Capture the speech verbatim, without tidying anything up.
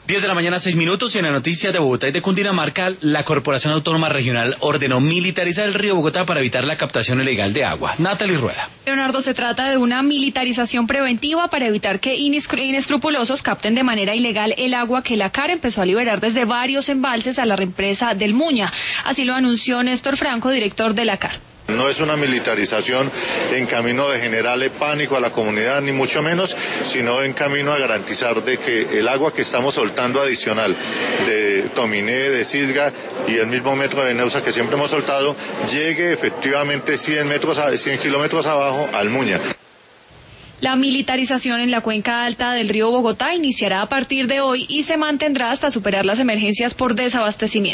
diez de la mañana, seis minutos, y en la noticia de Bogotá y de Cundinamarca, la Corporación Autónoma Regional ordenó militarizar el río Bogotá para evitar la captación ilegal de agua. Natalie Rueda. Leonardo, se trata de una militarización preventiva para evitar que inescrupulosos capten de manera ilegal el agua que la C A R empezó a liberar desde varios embalses a la represa del Muña. Así lo anunció Néstor Franco, director de la C A R. No es una militarización en camino de generarle pánico a la comunidad, ni mucho menos, sino en camino a garantizar de que el agua que estamos soltando adicional de Tominé, de Cisga y el mismo metro de Neusa que siempre hemos soltado, llegue efectivamente cien metros, cien kilómetros abajo al Muña. La militarización en la cuenca alta del río Bogotá iniciará a partir de hoy y se mantendrá hasta superar las emergencias por desabastecimiento.